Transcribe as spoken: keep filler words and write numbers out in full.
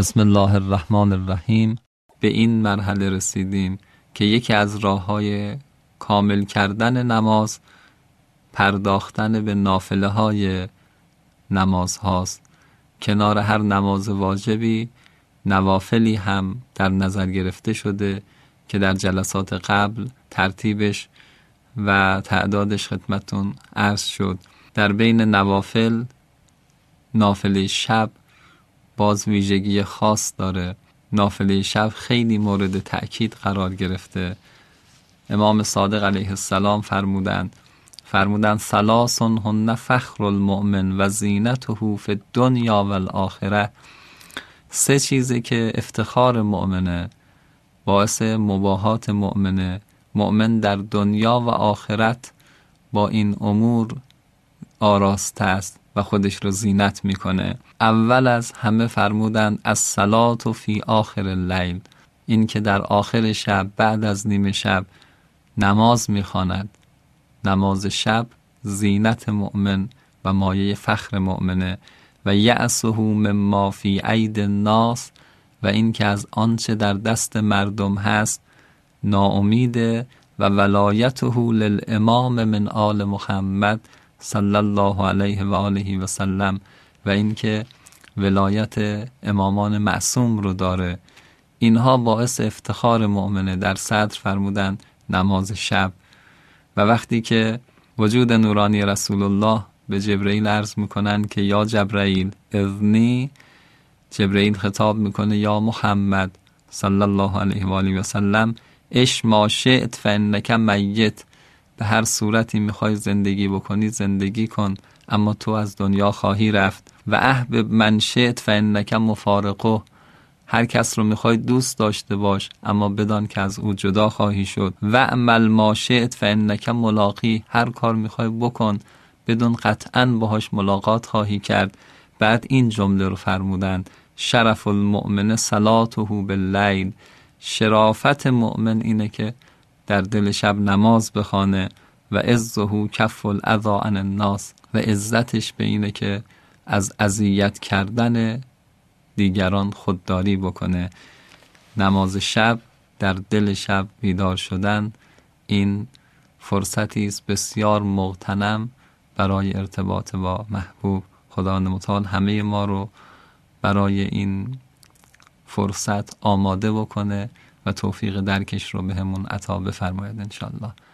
بسم الله الرحمن الرحیم. به این مرحله رسیدیم که یکی از راه‌های کامل کردن نماز پرداختن به نافله های نماز هاست. کنار هر نماز واجبی نوافلی هم در نظر گرفته شده که در جلسات قبل ترتیبش و تعدادش خدمتون عرض شد. در بین نوافل نافله شب باز ویژگی خاص داره. نافله شب خیلی مورد تأکید قرار گرفته. امام صادق علیه السلام فرمودند فرمودند ثلاث هن فخر المؤمن و زینته فی الدنیا و الاخره. سه چیزی که افتخار مؤمنه، باعث مباهات مؤمنه. مؤمن در دنیا و آخرت با این امور آراسته است و خودش رو زینت میکنه. اول از همه فرمودند الصلاة فی آخر اللیل، این که در آخر شب بعد از نیمه شب نماز میخواند. نماز شب زینت مؤمن و مایه فخر مؤمنه. و یأسه مما فی اید الناس، و این که از آنچه در دست مردم هست ناامیده. و ولایته للامام من آل محمد صلی الله علیه و آله و سلم، و این که ولایت امامان معصوم رو داره. اینها باعث افتخار مؤمنه. در صدر فرمودن نماز شب. و وقتی که وجود نورانی رسول الله به جبرئیل عرض میکنن که یا جبرئیل اذنی، جبرئیل خطاب میکنه یا محمد صلی الله علیه و آله و سلم اش ما شئت فانک میت، به هر صورتی میخوای زندگی بکنی زندگی کن، اما تو از دنیا خواهی رفت. و احبب من شئت فانک مفارقه، هر کس رو میخوای دوست داشته باش اما بدان که از او جدا خواهی شد. و اعمل ما شئت فانک ملاقی، هر کار میخوای بکن بدون قطعاً باهاش ملاقات خواهی کرد. بعد این جمله رو فرمودند شرف المؤمن صلاته باللیل، شرافت مؤمن اینه که در دل شب نماز بخوانه. و عزه کف الاذی عن الناس، و عزتش به اینه که از اذیت کردن دیگران خودداری بکنه. نماز شب، در دل شب بیدار شدن، این فرصتی است بسیار مغتنم برای ارتباط با محبوب. خداوند متعال همه ما رو برای این فرصت آماده بکنه و توفیق درکش رو بهمون عطا بفرماید انشالله.